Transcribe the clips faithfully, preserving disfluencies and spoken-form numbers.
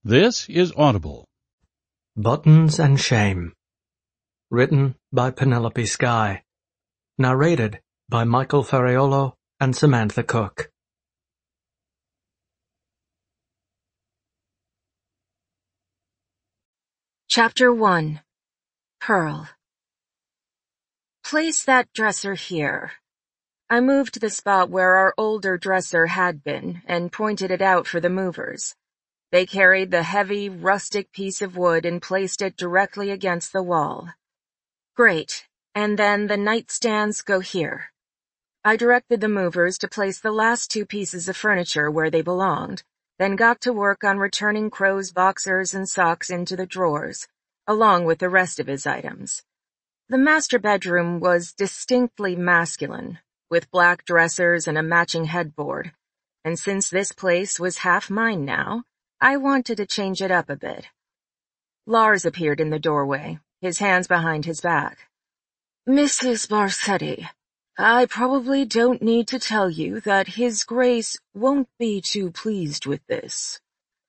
This is Audible. Buttons and Shame. Written by Penelope Sky. Narrated by Michael Ferraiolo and Samantha Cook. Chapter one. Pearl. Place that dresser here. I moved the spot where our older dresser had been and pointed it out for the movers. They carried the heavy, rustic piece of wood and placed it directly against the wall. Great, and then the nightstands go here. I directed the movers to place the last two pieces of furniture where they belonged, then got to work on returning Crow's boxers and socks into the drawers, along with the rest of his items. The master bedroom was distinctly masculine, with black dressers and a matching headboard, and since this place was half mine now, I wanted to change it up a bit. Lars appeared in the doorway, his hands behind his back. "Missus Barsetti, I probably don't need to tell you that His Grace won't be too pleased with this."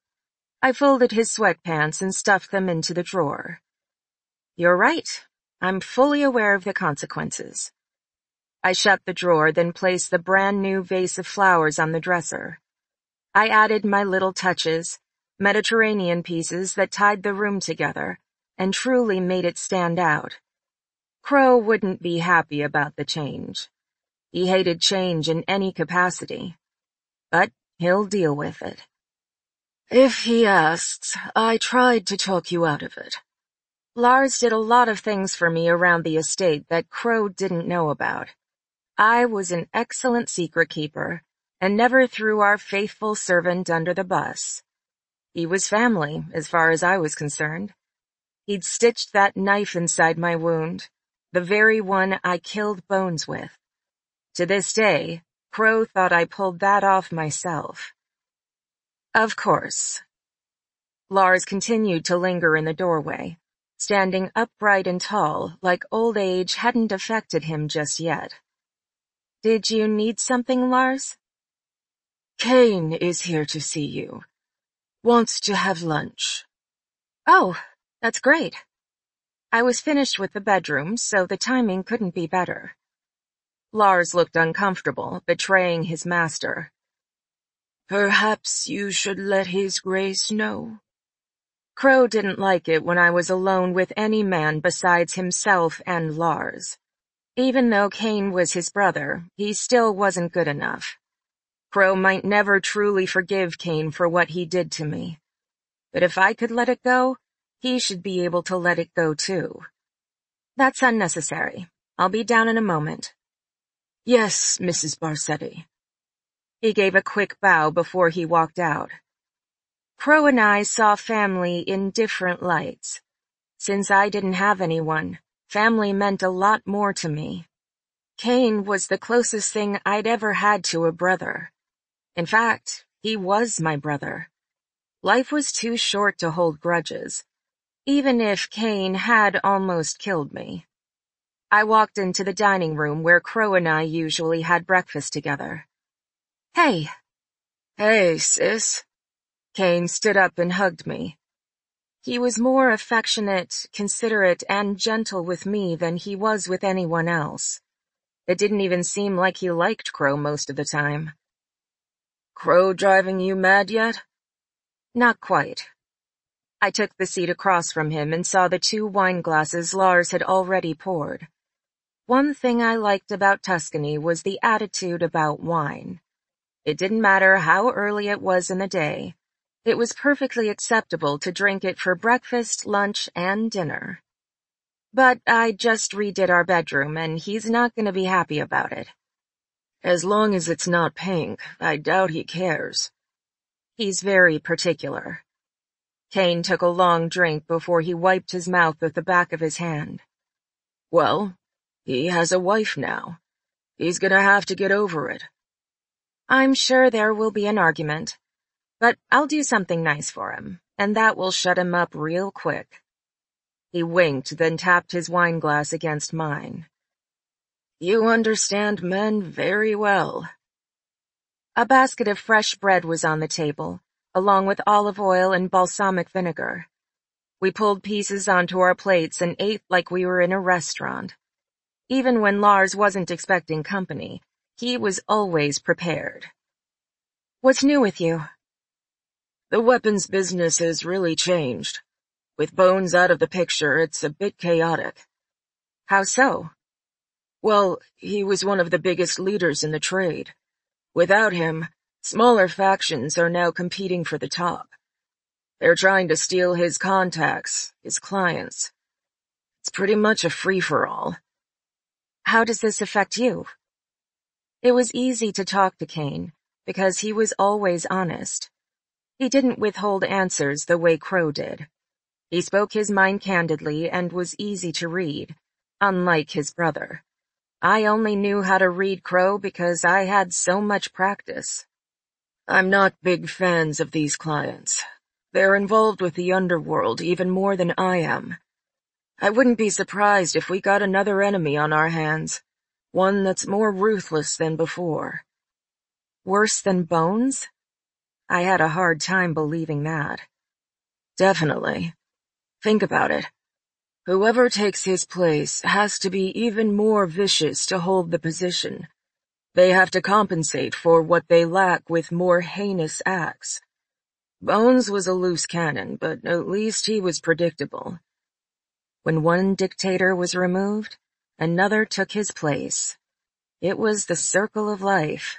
I folded his sweatpants and stuffed them into the drawer. "You're right. I'm fully aware of the consequences." I shut the drawer, then placed the brand new vase of flowers on the dresser. I added my little touches, Mediterranean pieces that tied the room together, and truly made it stand out. Crow wouldn't be happy about the change. He hated change in any capacity. But he'll deal with it. "If he asks, I tried to talk you out of it." Lars did a lot of things for me around the estate that Crow didn't know about. I was an excellent secret keeper, and never threw our faithful servant under the bus. He was family, as far as I was concerned. He'd stitched that knife inside my wound, the very one I killed Bones with. To this day, Crow thought I pulled that off myself. Of course. Lars continued to linger in the doorway, standing upright and tall, like old age hadn't affected him just yet. "Did you need something, Lars?" "Kane is here to see you. Wants to have lunch." "Oh, that's great." I was finished with the bedroom, so the timing couldn't be better. Lars looked uncomfortable, betraying his master. "Perhaps you should let His Grace know." Crow didn't like it when I was alone with any man besides himself and Lars. Even though Kane was his brother, he still wasn't good enough. Crow might never truly forgive Kane for what he did to me. But if I could let it go, he should be able to let it go too. "That's unnecessary. I'll be down in a moment." "Yes, Missus Barsetti." He gave a quick bow before he walked out. Crow and I saw family in different lights. Since I didn't have anyone, family meant a lot more to me. Kane was the closest thing I'd ever had to a brother. In fact, he was my brother. Life was too short to hold grudges, even if Kane had almost killed me. I walked into the dining room where Crow and I usually had breakfast together. "Hey." "Hey, sis." Kane stood up and hugged me. He was more affectionate, considerate, and gentle with me than he was with anyone else. It didn't even seem like he liked Crow most of the time. "Crow driving you mad yet?" "Not quite." I took the seat across from him and saw the two wine glasses Lars had already poured. One thing I liked about Tuscany was the attitude about wine. It didn't matter how early it was in the day. It was perfectly acceptable to drink it for breakfast, lunch, and dinner. But I just redid our bedroom, and he's not going to be happy about it. "As long as it's not pink, I doubt he cares." He's very particular. Kane took a long drink before he wiped his mouth with the back of his hand. "Well, he has a wife now. He's gonna have to get over it." "I'm sure there will be an argument. But I'll do something nice for him, and that will shut him up real quick." He winked, then tapped his wine glass against mine. "You understand men very well." A basket of fresh bread was on the table, along with olive oil and balsamic vinegar. We pulled pieces onto our plates and ate like we were in a restaurant. Even when Lars wasn't expecting company, he was always prepared. "What's new with you?" "The weapons business has really changed. With Bones out of the picture, it's a bit chaotic." "How so?" "Well, he was one of the biggest leaders in the trade. Without him, smaller factions are now competing for the top. They're trying to steal his contacts, his clients. It's pretty much a free-for-all." "How does this affect you?" It was easy to talk to Kane, because he was always honest. He didn't withhold answers the way Crow did. He spoke his mind candidly and was easy to read, unlike his brother. I only knew how to read Crow because I had so much practice. "I'm not big fans of these clients. They're involved with the underworld even more than I am. I wouldn't be surprised if we got another enemy on our hands, one that's more ruthless than before." "Worse than Bones?" I had a hard time believing that. "Definitely. Think about it. Whoever takes his place has to be even more vicious to hold the position. They have to compensate for what they lack with more heinous acts. Bones was a loose cannon, but at least he was predictable. When one dictator was removed, another took his place. It was the circle of life.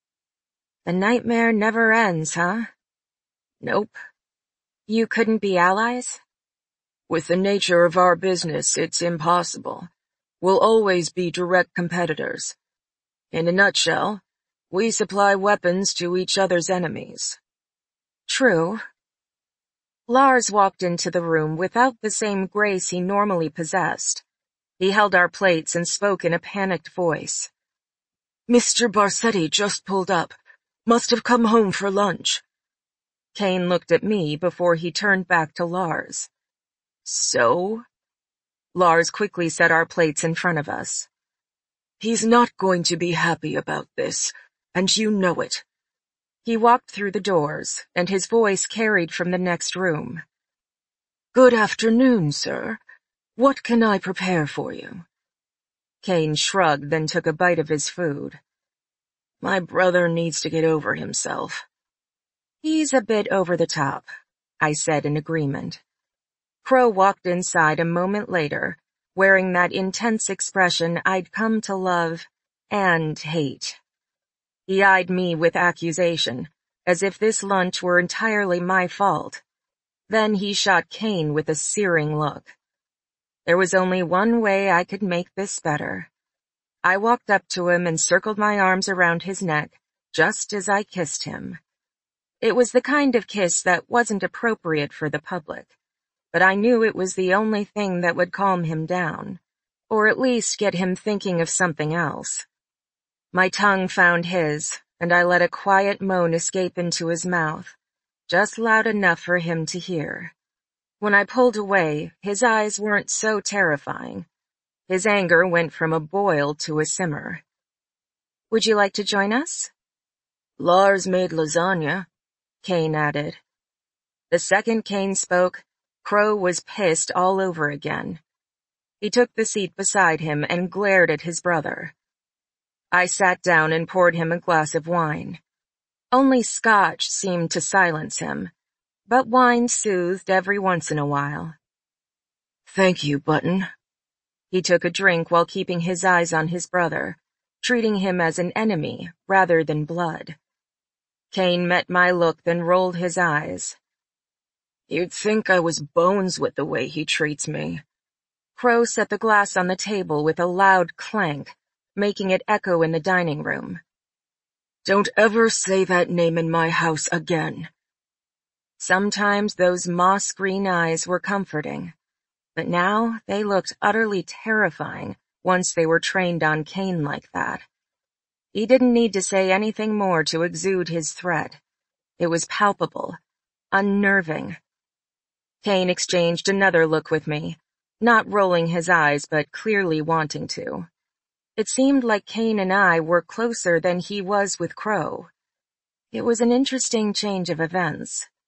The nightmare never ends, huh?" "Nope." "You couldn't be allies?" "With the nature of our business, it's impossible. We'll always be direct competitors. In a nutshell, we supply weapons to each other's enemies." "True." Lars walked into the room without the same grace he normally possessed. He held our plates and spoke in a panicked voice. "Mister Barsetti just pulled up. Must have come home for lunch." Kane looked at me before he turned back to Lars. "So?" Lars quickly set our plates in front of us. "He's not going to be happy about this, and you know it." He walked through the doors, and his voice carried from the next room. "Good afternoon, sir. What can I prepare for you?" Kane shrugged, then took a bite of his food. "My brother needs to get over himself." "He's a bit over the top," I said in agreement. Crow walked inside a moment later, wearing that intense expression I'd come to love and hate. He eyed me with accusation, as if this lunch were entirely my fault. Then he shot Kane with a searing look. There was only one way I could make this better. I walked up to him and circled my arms around his neck, just as I kissed him. It was the kind of kiss that wasn't appropriate for the public, but I knew it was the only thing that would calm him down, or at least get him thinking of something else. My tongue found his, and I let a quiet moan escape into his mouth, just loud enough for him to hear. When I pulled away, his eyes weren't so terrifying. His anger went from a boil to a simmer. "Would you like to join us?" "Lars made lasagna," Kane added. The second Kane spoke, Crow was pissed all over again. He took the seat beside him and glared at his brother. I sat down and poured him a glass of wine. Only scotch seemed to silence him, but wine soothed every once in a while. "Thank you, Button." He took a drink while keeping his eyes on his brother, treating him as an enemy rather than blood. Kane met my look, then rolled his eyes. "You'd think I was Bones with the way he treats me." Crow set the glass on the table with a loud clank, making it echo in the dining room. "Don't ever say that name in my house again." Sometimes those moss-green eyes were comforting, but now they looked utterly terrifying once they were trained on Kane like that. He didn't need to say anything more to exude his threat. It was palpable, unnerving. Kane exchanged another look with me, not rolling his eyes but clearly wanting to. It seemed like Kane and I were closer than he was with Crow. It was an interesting change of events.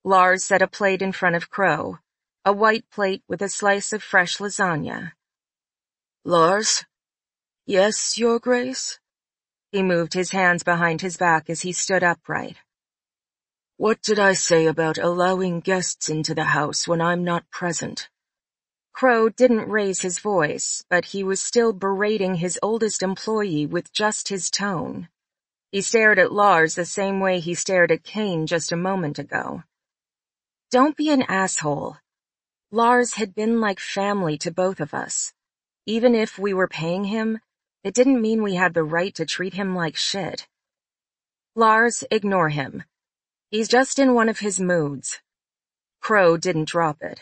Lars set a plate in front of Crow, a white plate with a slice of fresh lasagna. Lars? Yes, Your Grace? He moved his hands behind his back as he stood upright. What did I say about allowing guests into the house when I'm not present? Crow didn't raise his voice, but he was still berating his oldest employee with just his tone. He stared at Lars the same way he stared at Kane just a moment ago. Don't be an asshole. Lars had been like family to both of us. Even if we were paying him, it didn't mean we had the right to treat him like shit. Lars, ignore him. He's just in one of his moods. Crow didn't drop it.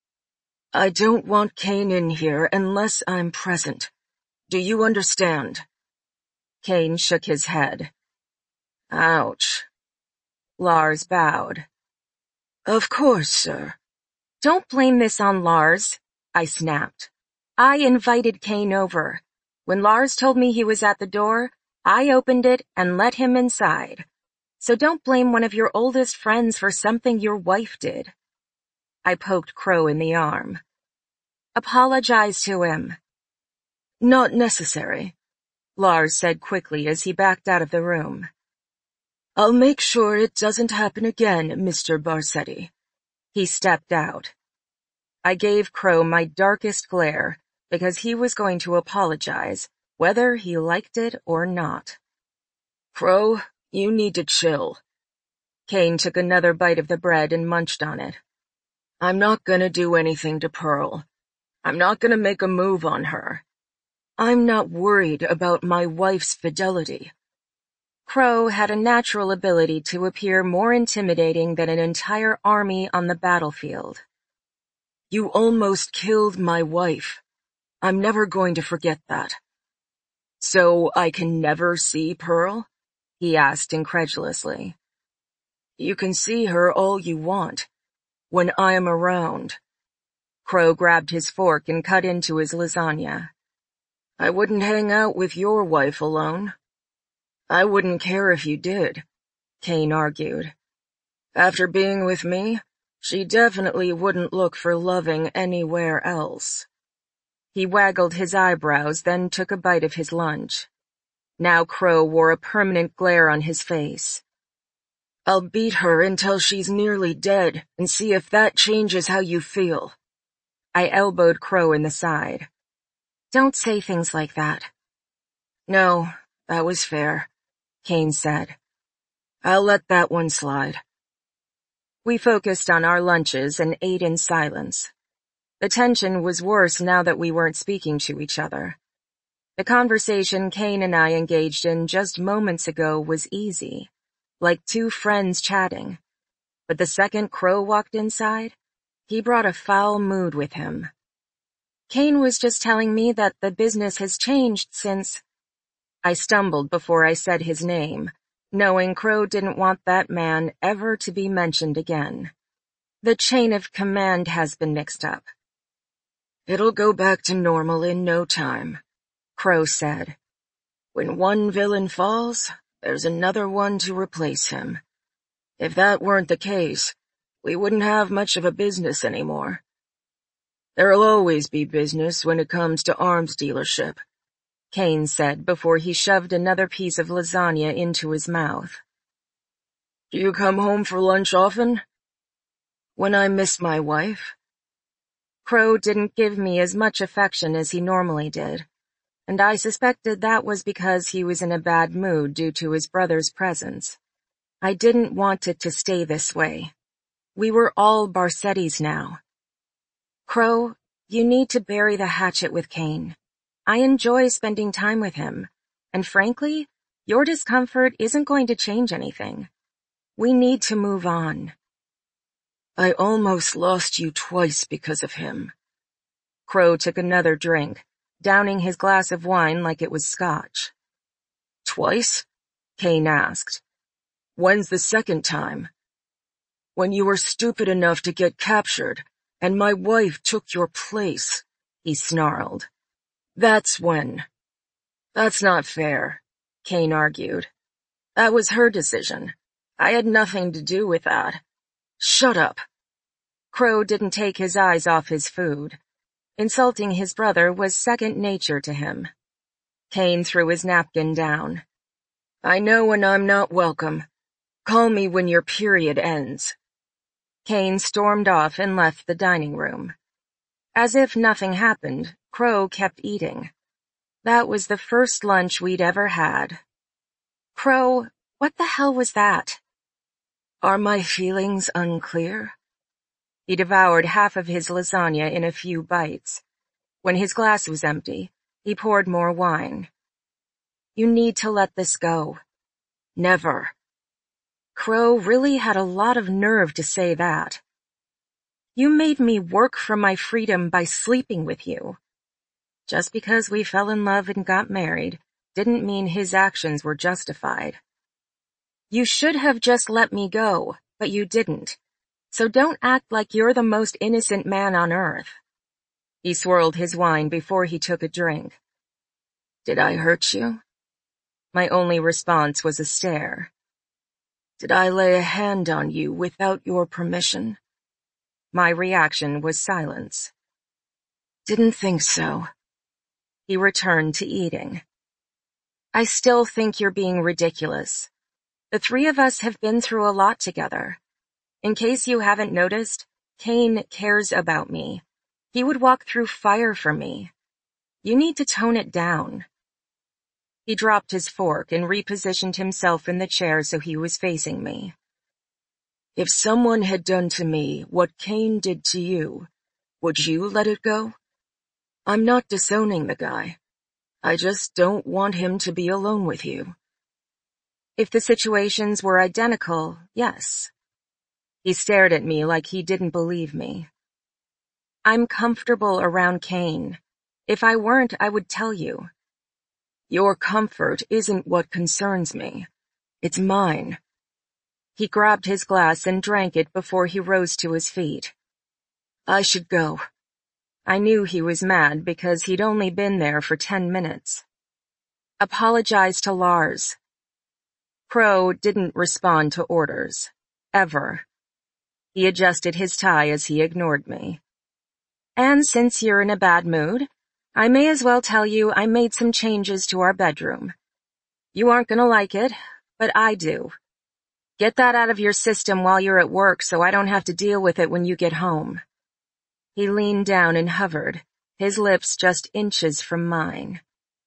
I don't want Kane in here unless I'm present. Do you understand? Kane shook his head. Ouch. Lars bowed. Of course, sir. Don't blame this on Lars, I snapped. I invited Kane over. When Lars told me he was at the door, I opened it and let him inside. So don't blame one of your oldest friends for something your wife did. I poked Crow in the arm. Apologize to him. Not necessary, Lars said quickly as he backed out of the room. I'll make sure it doesn't happen again, Mister Barsetti. He stepped out. I gave Crow my darkest glare because he was going to apologize, whether he liked it or not. Crow, you need to chill. Kane took another bite of the bread and munched on it. I'm not gonna do anything to Pearl. I'm not gonna make a move on her. I'm not worried about my wife's fidelity. Crow had a natural ability to appear more intimidating than an entire army on the battlefield. You almost killed my wife. I'm never going to forget that. So I can never see Pearl? He asked incredulously. You can see her all you want. When I'm around. Crow grabbed his fork and cut into his lasagna. I wouldn't hang out with your wife alone. I wouldn't care if you did, Kane argued. After being with me, she definitely wouldn't look for loving anywhere else. He waggled his eyebrows, then took a bite of his lunch. Now Crow wore a permanent glare on his face. I'll beat her until she's nearly dead and see if that changes how you feel. I elbowed Crow in the side. Don't say things like that. No, that was fair, Kane said. I'll let that one slide. We focused on our lunches and ate in silence. The tension was worse now that we weren't speaking to each other. The conversation Kane and I engaged in just moments ago was easy, like two friends chatting. But the second Crow walked inside, he brought a foul mood with him. Kane was just telling me that the business has changed since... I stumbled before I said his name, knowing Crow didn't want that man ever to be mentioned again. The chain of command has been mixed up. It'll go back to normal in no time, Crow said. When one villain falls, there's another one to replace him. If that weren't the case, we wouldn't have much of a business anymore. There'll always be business when it comes to arms dealership, Kane said before he shoved another piece of lasagna into his mouth. Do you come home for lunch often? When I miss my wife? Crow didn't give me as much affection as he normally did, and I suspected that was because he was in a bad mood due to his brother's presence. I didn't want it to stay this way. We were all Barsettis now. Crow, you need to bury the hatchet with Kane. I enjoy spending time with him, and frankly, your discomfort isn't going to change anything. We need to move on. I almost lost you twice because of him. Crow took another drink, downing his glass of wine like it was scotch. Twice? Kane asked. When's the second time? When you were stupid enough to get captured, and my wife took your place, he snarled. That's when. That's not fair, Kane argued. That was her decision. I had nothing to do with that. Shut up. Crow didn't take his eyes off his food. Insulting his brother was second nature to him. Kane threw his napkin down. I know when I'm not welcome. Call me when your period ends. Kane stormed off and left the dining room. As if nothing happened, Crow kept eating. That was the first lunch we'd ever had. Crow, what the hell was that? Are my feelings unclear? He devoured half of his lasagna in a few bites. When his glass was empty, he poured more wine. You need to let this go. Never. Crow really had a lot of nerve to say that. You made me work for my freedom by sleeping with you. Just because we fell in love and got married didn't mean his actions were justified. You should have just let me go, but you didn't. So don't act like you're the most innocent man on earth. He swirled his wine before he took a drink. Did I hurt you? My only response was a stare. Did I lay a hand on you without your permission? My reaction was silence. Didn't think so. He returned to eating. I still think you're being ridiculous. The three of us have been through a lot together. In case you haven't noticed, Kane cares about me. He would walk through fire for me. You need to tone it down. He dropped his fork and repositioned himself in the chair so he was facing me. If someone had done to me what Kane did to you, would you let it go? I'm not disowning the guy. I just don't want him to be alone with you. If the situations were identical, yes. He stared at me like he didn't believe me. I'm comfortable around Kane. If I weren't, I would tell you. Your comfort isn't what concerns me. It's mine. He grabbed his glass and drank it before he rose to his feet. I should go. I knew he was mad because he'd only been there for ten minutes. Apologize to Lars. Crow didn't respond to orders. Ever. He adjusted his tie as he ignored me. And since you're in a bad mood, I may as well tell you I made some changes to our bedroom. You aren't gonna like it, but I do. Get that out of your system while you're at work so I don't have to deal with it when you get home. He leaned down and hovered, his lips just inches from mine.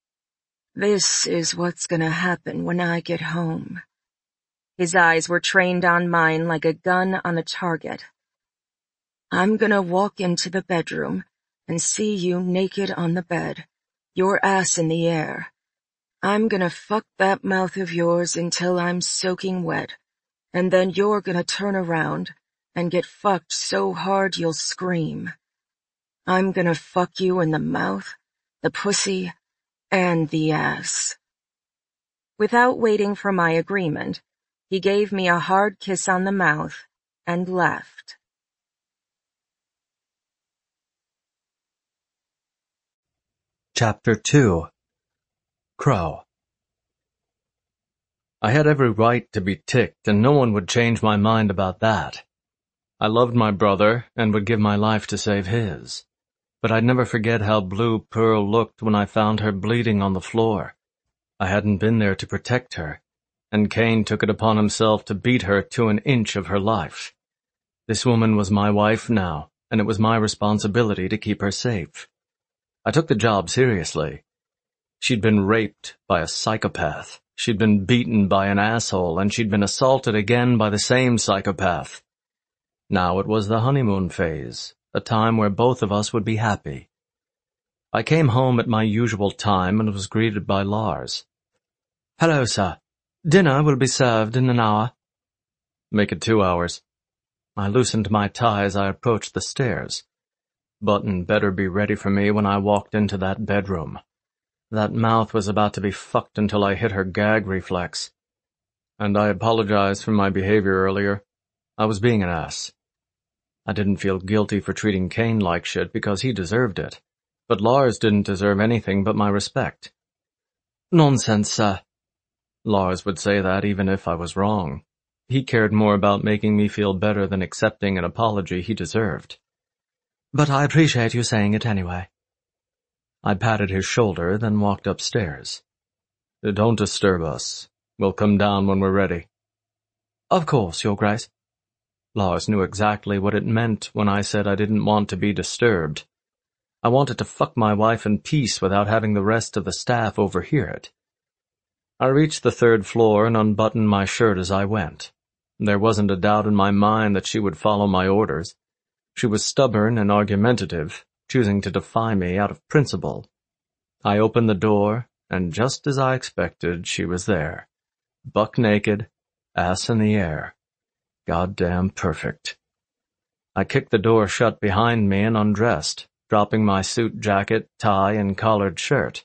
This is what's gonna happen when I get home. His eyes were trained on mine like a gun on a target. I'm gonna walk into the bedroom and see you naked on the bed, your ass in the air. I'm gonna fuck that mouth of yours until I'm soaking wet, and then you're gonna turn around and get fucked so hard you'll scream. I'm gonna fuck you in the mouth, the pussy, and the ass. Without waiting for my agreement, he gave me a hard kiss on the mouth and left. Chapter two. Crow. I had every right to be ticked, and no one would change my mind about that. I loved my brother, and would give my life to save his. But I'd never forget how blue Pearl looked when I found her bleeding on the floor. I hadn't been there to protect her, and Kane took it upon himself to beat her to an inch of her life. This woman was my wife now, and it was my responsibility to keep her safe. I took the job seriously. She'd been raped by a psychopath. She'd been beaten by an asshole, and she'd been assaulted again by the same psychopath. Now it was the honeymoon phase, a time where both of us would be happy. I came home at my usual time and was greeted by Lars. "Hello, sir. Dinner will be served in an hour." "Make it two hours." I loosened my tie as I approached the stairs. Button better be ready for me when I walked into that bedroom. That mouth was about to be fucked until I hit her gag reflex. And I apologize for my behavior earlier. I was being an ass. I didn't feel guilty for treating Kane like shit because he deserved it. But Lars didn't deserve anything but my respect. "Nonsense, sir." Lars would say that even if I was wrong. He cared more about making me feel better than accepting an apology he deserved. But I appreciate you saying it anyway. I patted his shoulder, then walked upstairs. Don't disturb us. We'll come down when we're ready. Of course, Your Grace. Lars knew exactly what it meant when I said I didn't want to be disturbed. I wanted to fuck my wife in peace without having the rest of the staff overhear it. I reached the third floor and unbuttoned my shirt as I went. There wasn't a doubt in my mind that she would follow my orders. She was stubborn and argumentative, choosing to defy me out of principle. I opened the door, and just as I expected, she was there. Buck naked, ass in the air. Goddamn perfect. I kicked the door shut behind me and undressed, dropping my suit jacket, tie, and collared shirt.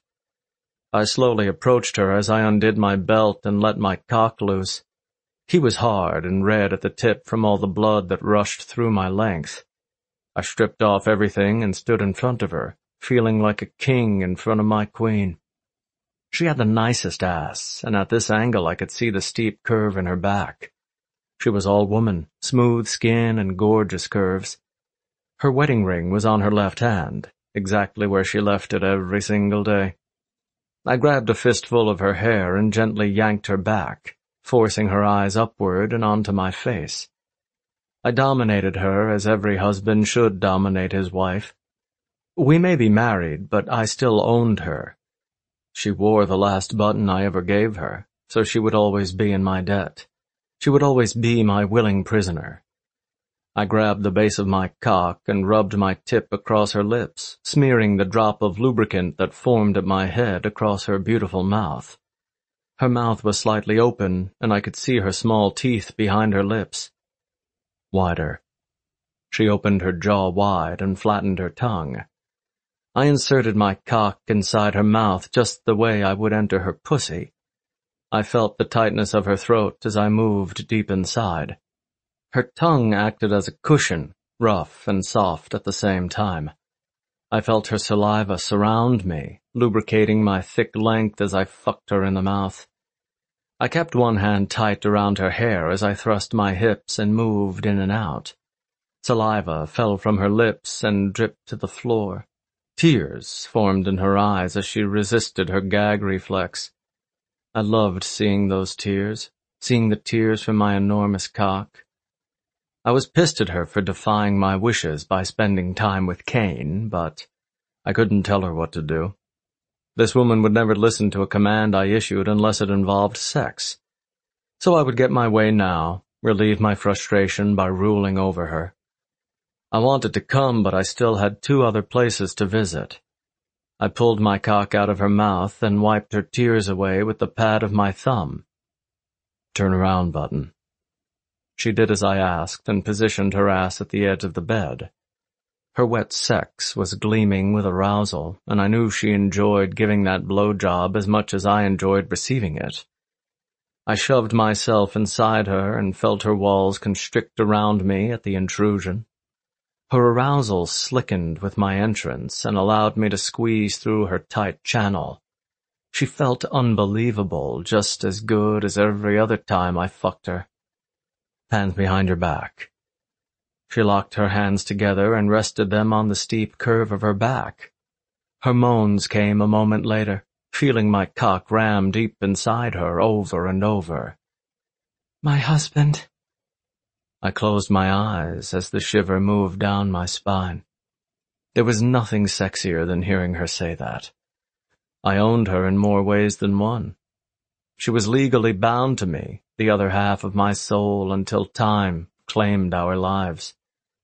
I slowly approached her as I undid my belt and let my cock loose. He was hard and red at the tip from all the blood that rushed through my length. I stripped off everything and stood in front of her, feeling like a king in front of my queen. She had the nicest ass, and at this angle I could see the steep curve in her back. She was all woman, smooth skin and gorgeous curves. Her wedding ring was on her left hand, exactly where she left it every single day. I grabbed a fistful of her hair and gently yanked her back, forcing her eyes upward and onto my face. I dominated her as every husband should dominate his wife. We may be married, but I still owned her. She wore the last button I ever gave her, so she would always be in my debt. She would always be my willing prisoner. I grabbed the base of my cock and rubbed my tip across her lips, smearing the drop of lubricant that formed at my head across her beautiful mouth. Her mouth was slightly open, and I could see her small teeth behind her lips. Wider. She opened her jaw wide and flattened her tongue. I inserted my cock inside her mouth just the way I would enter her pussy. I felt the tightness of her throat as I moved deep inside. Her tongue acted as a cushion, rough and soft at the same time. I felt her saliva surround me, lubricating my thick length as I fucked her in the mouth. I kept one hand tight around her hair as I thrust my hips and moved in and out. Saliva fell from her lips and dripped to the floor. Tears formed in her eyes as she resisted her gag reflex. I loved seeing those tears, seeing the tears from my enormous cock. I was pissed at her for defying my wishes by spending time with Cain, but I couldn't tell her what to do. This woman would never listen to a command I issued unless it involved sex. So I would get my way now, relieve my frustration by ruling over her. I wanted to come, but I still had two other places to visit. I pulled my cock out of her mouth and wiped her tears away with the pad of my thumb. Turn around button. She did as I asked and positioned her ass at the edge of the bed. Her wet sex was gleaming with arousal, and I knew she enjoyed giving that blowjob as much as I enjoyed receiving it. I shoved myself inside her and felt her walls constrict around me at the intrusion. Her arousal slickened with my entrance and allowed me to squeeze through her tight channel. She felt unbelievable, just as good as every other time I fucked her. Hands behind her back. She locked her hands together and rested them on the steep curve of her back. Her moans came a moment later, feeling my cock ram deep inside her over and over. My husband. I closed my eyes as the shiver moved down my spine. There was nothing sexier than hearing her say that. I owned her in more ways than one. She was legally bound to me, the other half of my soul, until time claimed our lives.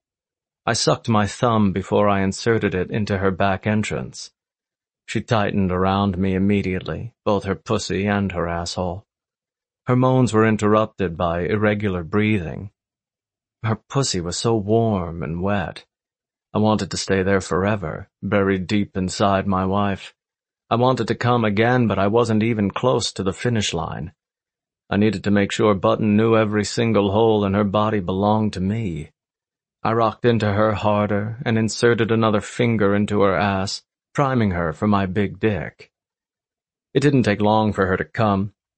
I sucked my thumb before I inserted it into her back entrance. She tightened around me immediately, both her pussy and her asshole. Her moans were interrupted by irregular breathing. Her pussy was so warm and wet. I wanted to stay there forever, buried deep inside my wife. I wanted to come again, but I wasn't even close to the finish line. I needed to make sure Button knew every single hole in her body belonged to me. I rocked into her harder and inserted another finger into her ass, priming her for my big dick. It didn't take long for her to come.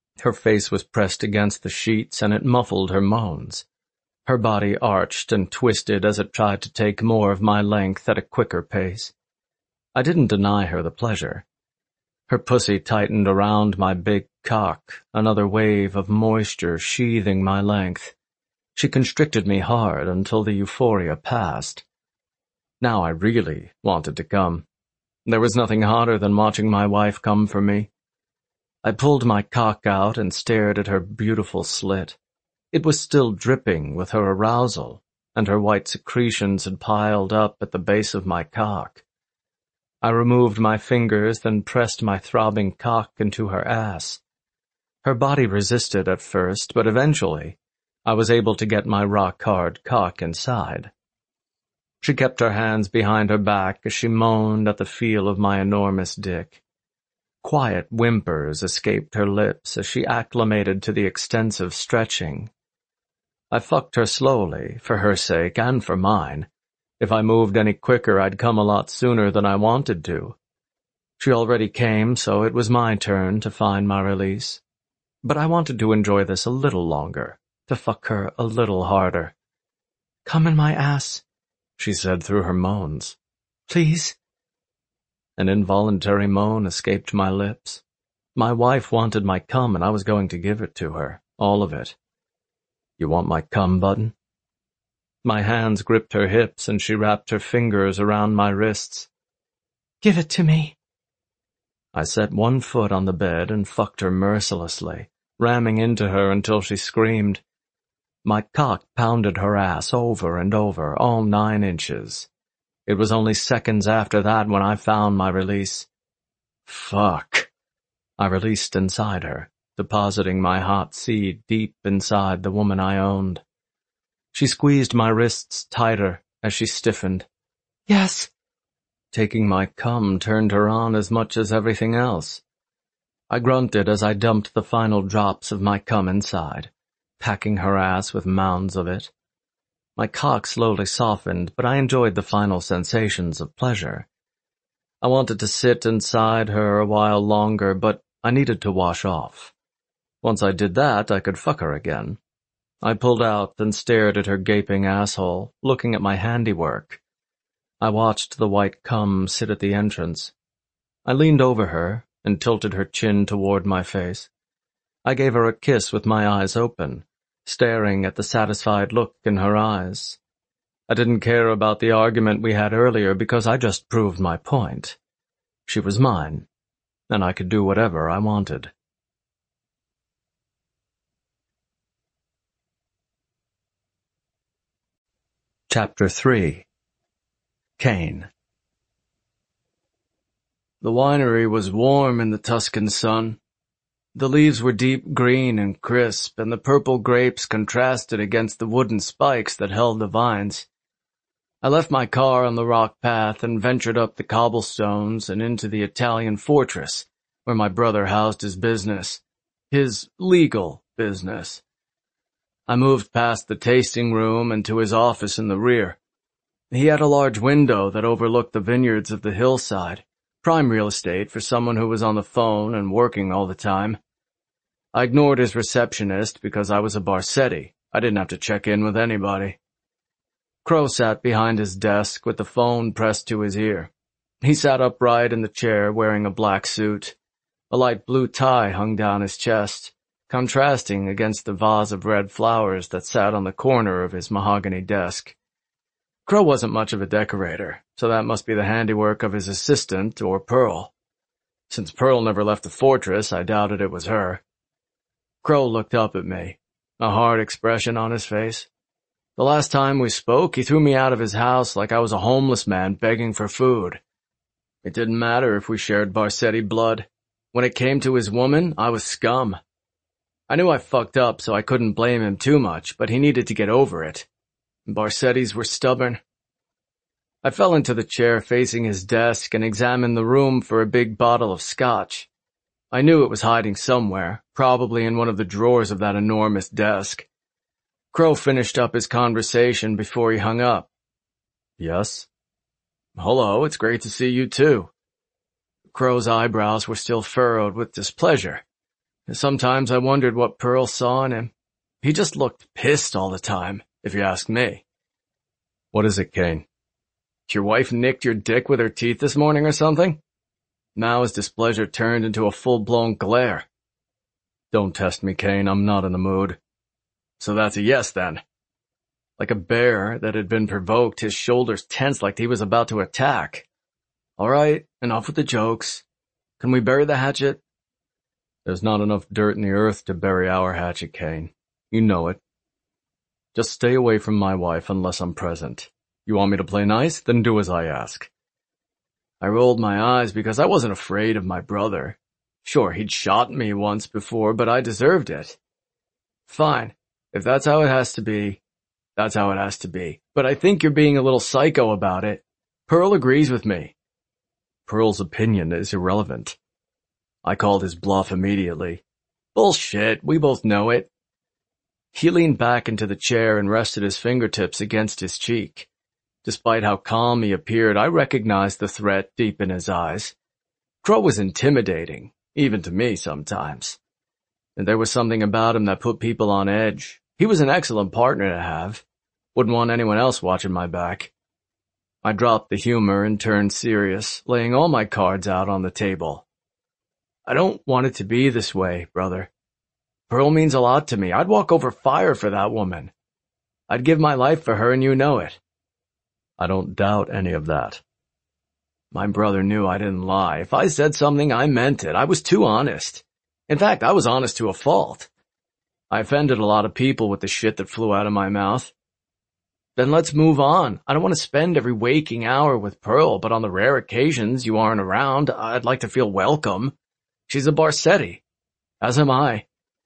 Her face was pressed against the sheets, and it muffled her moans. Her body arched and twisted as it tried to take more of my length at a quicker pace. I didn't deny her the pleasure. Her pussy tightened around my big cock, another wave of moisture sheathing my length. She constricted me hard until the euphoria passed. Now I really wanted to come. There was nothing hotter than watching my wife come for me. I pulled my cock out and stared at her beautiful slit. It was still dripping with her arousal, and her white secretions had piled up at the base of my cock. I removed my fingers, then pressed my throbbing cock into her ass. Her body resisted at first, but eventually I was able to get my rock-hard cock inside. She kept her hands behind her back as she moaned at the feel of my enormous dick. Quiet whimpers escaped her lips as she acclimated to the extensive stretching. I fucked her slowly, for her sake and for mine. If I moved any quicker, I'd come a lot sooner than I wanted to. She already came, so it was my turn to find my release. But I wanted to enjoy this a little longer, to fuck her a little harder. "Come in my ass," she said through her moans. "Please." An involuntary moan escaped my lips. My wife wanted my cum, and I was going to give it to her, all of it. You want my cum button? My hands gripped her hips, and she wrapped her fingers around my wrists. "Give it to me." I set one foot on the bed and fucked her mercilessly, ramming into her until she screamed. My cock pounded her ass over and over, all nine inches. It was only seconds after that when I found my release. Fuck. I released inside her, depositing my hot seed deep inside the woman I owned. She squeezed my wrists tighter as she stiffened. "Yes." Taking my cum turned her on as much as everything else. I grunted as I dumped the final drops of my cum inside, packing her ass with mounds of it. My cock slowly softened, but I enjoyed the final sensations of pleasure. I wanted to sit inside her a while longer, but I needed to wash off. Once I did that, I could fuck her again. I pulled out and stared at her gaping asshole, looking at my handiwork. I watched the white cum sit at the entrance. I leaned over her and tilted her chin toward my face. I gave her a kiss with my eyes open, staring at the satisfied look in her eyes. I didn't care about the argument we had earlier because I just proved my point. She was mine, and I could do whatever I wanted. Chapter three. Cain. The winery was warm in the Tuscan sun. The leaves were deep green and crisp, and the purple grapes contrasted against the wooden spikes that held the vines. I left my car on the rock path and ventured up the cobblestones and into the Italian fortress, where my brother housed his business. His legal business. I moved past the tasting room and to his office in the rear. He had a large window that overlooked the vineyards of the hillside, prime real estate for someone who was on the phone and working all the time. I ignored his receptionist because I was a Barsetti. I didn't have to check in with anybody. Crow sat behind his desk with the phone pressed to his ear. He sat upright in the chair wearing a black suit. A light blue tie hung down his chest, contrasting against the vase of red flowers that sat on the corner of his mahogany desk. Crow wasn't much of a decorator, so that must be the handiwork of his assistant or Pearl. Since Pearl never left the fortress, I doubted it was her. Crow looked up at me, a hard expression on his face. The last time we spoke, he threw me out of his house like I was a homeless man begging for food. It didn't matter if we shared Barsetti blood. When it came to his woman, I was scum. I knew I fucked up, so I couldn't blame him too much, but he needed to get over it. Barsettis were stubborn. I fell into the chair facing his desk and examined the room for a big bottle of scotch. I knew it was hiding somewhere, probably in one of the drawers of that enormous desk. Crow finished up his conversation before he hung up. Yes? Hello, it's great to see you too. Crow's eyebrows were still furrowed with displeasure. Sometimes I wondered what Pearl saw in him. He just looked pissed all the time, if you ask me. What is it, Kane? Your wife nicked your dick with her teeth this morning or something? Now his displeasure turned into a full-blown glare. Don't test me, Kane, I'm not in the mood. So that's a yes, then. Like a bear that had been provoked, his shoulders tensed like he was about to attack. All right, enough with the jokes. Can we bury the hatchet? There's not enough dirt in the earth to bury our hatchet, Kane. You know it. Just stay away from my wife unless I'm present. You want me to play nice? Then do as I ask. I rolled my eyes because I wasn't afraid of my brother. Sure, he'd shot me once before, but I deserved it. Fine. If that's how it has to be, that's how it has to be. But I think you're being a little psycho about it. Pearl agrees with me. Pearl's opinion is irrelevant. I called his bluff immediately. Bullshit, we both know it. He leaned back into the chair and rested his fingertips against his cheek. Despite how calm he appeared, I recognized the threat deep in his eyes. Crow was intimidating, even to me sometimes. And there was something about him that put people on edge. He was an excellent partner to have. Wouldn't want anyone else watching my back. I dropped the humor and turned serious, laying all my cards out on the table. I don't want it to be this way, brother. Pearl means a lot to me. I'd walk over fire for that woman. I'd give my life for her, and you know it. I don't doubt any of that. My brother knew I didn't lie. If I said something, I meant it. I was too honest. In fact, I was honest to a fault. I offended a lot of people with the shit that flew out of my mouth. Then let's move on. I don't want to spend every waking hour with Pearl, but on the rare occasions you aren't around, I'd like to feel welcome. She's a Barsetti. As am I.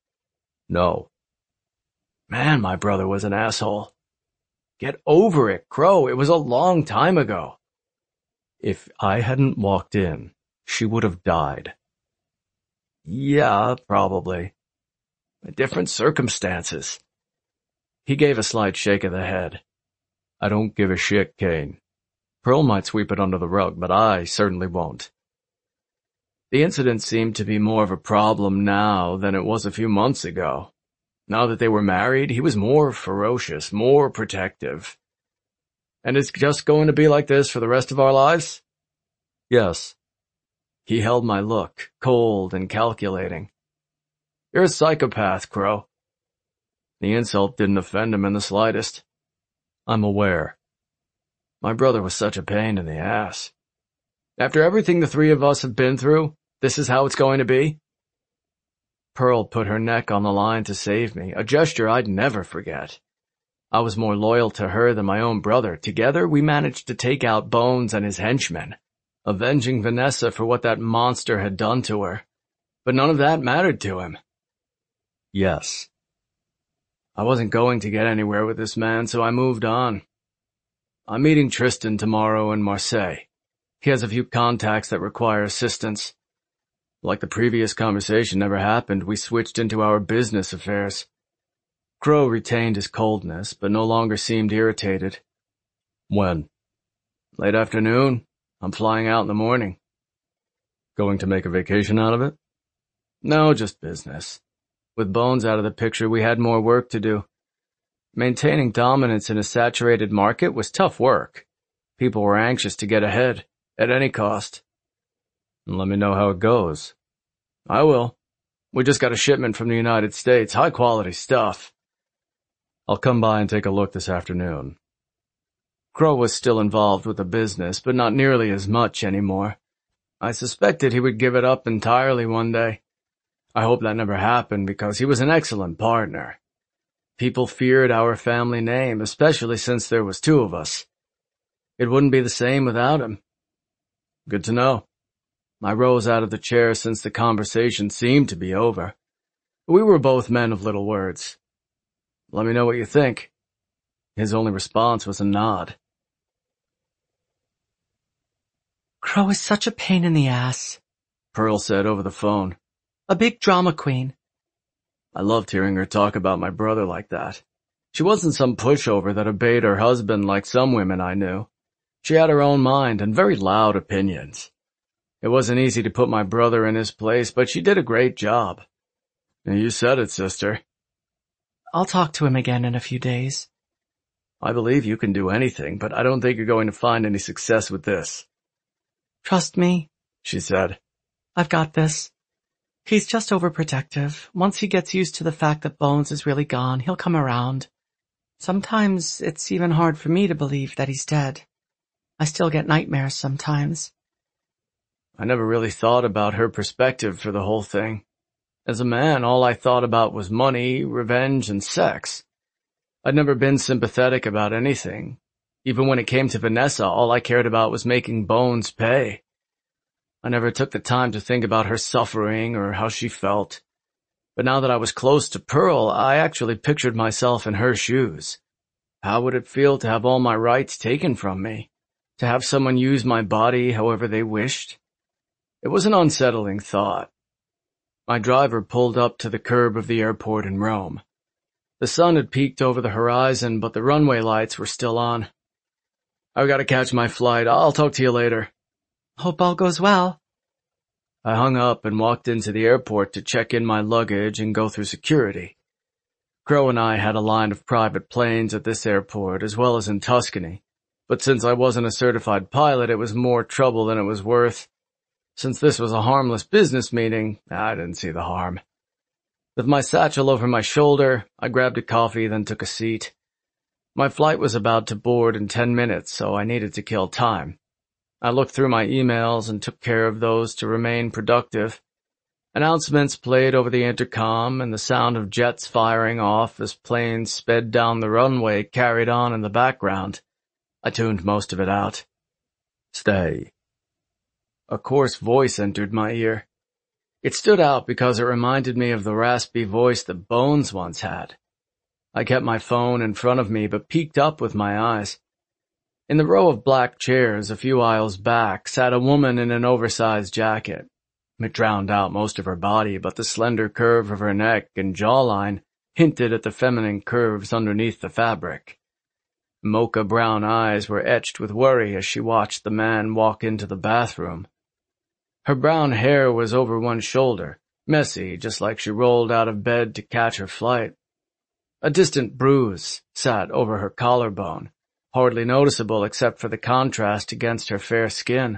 No. Man, my brother was an asshole. Get over it, Crow. It was a long time ago. If I hadn't walked in, she would have died. Yeah, probably. Different circumstances. He gave a slight shake of the head. I don't give a shit, Kane. Pearl might sweep it under the rug, but I certainly won't. The incident seemed to be more of a problem now than it was a few months ago. Now that they were married, he was more ferocious, more protective. And it's just going to be like this for the rest of our lives? Yes. He held my look, cold and calculating. You're a psychopath, Crow. The insult didn't offend him in the slightest. I'm aware. My brother was such a pain in the ass. After everything the three of us have been through, this is how it's going to be? Pearl put her neck on the line to save me, a gesture I'd never forget. I was more loyal to her than my own brother. Together, we managed to take out Bones and his henchmen, avenging Vanessa for what that monster had done to her. But none of that mattered to him. Yes. I wasn't going to get anywhere with this man, so I moved on. I'm meeting Tristan tomorrow in Marseille. He has a few contacts that require assistance. Like the previous conversation never happened, we switched into our business affairs. Crow retained his coldness, but no longer seemed irritated. When? Late afternoon. I'm flying out in the morning. Going to make a vacation out of it? No, just business. With Bones out of the picture, we had more work to do. Maintaining dominance in a saturated market was tough work. People were anxious to get ahead, at any cost. And let me know how it goes. I will. We just got a shipment from the United States, high-quality stuff. I'll come by and take a look this afternoon. Crow was still involved with the business, but not nearly as much anymore. I suspected he would give it up entirely one day. I hope that never happened because he was an excellent partner. People feared our family name, especially since there was two of us. It wouldn't be the same without him. Good to know. I rose out of the chair since the conversation seemed to be over. We were both men of little words. Let me know what you think. His only response was a nod. Crow is such a pain in the ass, Pearl said over the phone. A big drama queen. I loved hearing her talk about my brother like that. She wasn't some pushover that obeyed her husband like some women I knew. She had her own mind and very loud opinions. It wasn't easy to put my brother in his place, but she did a great job. You said it, sister. I'll talk to him again in a few days. I believe you can do anything, but I don't think you're going to find any success with this. Trust me, she said. I've got this. He's just overprotective. Once he gets used to the fact that Bones is really gone, he'll come around. Sometimes it's even hard for me to believe that he's dead. I still get nightmares sometimes. I never really thought about her perspective for the whole thing. As a man, all I thought about was money, revenge, and sex. I'd never been sympathetic about anything. Even when it came to Vanessa, all I cared about was making Bones pay. I never took the time to think about her suffering or how she felt. But now that I was close to Pearl, I actually pictured myself in her shoes. How would it feel to have all my rights taken from me? To have someone use my body however they wished? It was an unsettling thought. My driver pulled up to the curb of the airport in Rome. The sun had peaked over the horizon, but the runway lights were still on. I've got to catch my flight. I'll talk to you later. Hope all goes well. I hung up and walked into the airport to check in my luggage and go through security. Crow and I had a line of private planes at this airport as well as in Tuscany, but since I wasn't a certified pilot, it was more trouble than it was worth. Since this was a harmless business meeting, I didn't see the harm. With my satchel over my shoulder, I grabbed a coffee, then took a seat. My flight was about to board in ten minutes, so I needed to kill time. I looked through my emails and took care of those to remain productive. Announcements played over the intercom, and the sound of jets firing off as planes sped down the runway carried on in the background. I tuned most of it out. Stay. A coarse voice entered my ear. It stood out because it reminded me of the raspy voice that Bones once had. I kept my phone in front of me but peeked up with my eyes. In the row of black chairs a few aisles back sat a woman in an oversized jacket. It drowned out most of her body, but the slender curve of her neck and jawline hinted at the feminine curves underneath the fabric. Mocha brown eyes were etched with worry as she watched the man walk into the bathroom. Her brown hair was over one shoulder, messy just like she rolled out of bed to catch her flight. A distant bruise sat over her collarbone, hardly noticeable except for the contrast against her fair skin.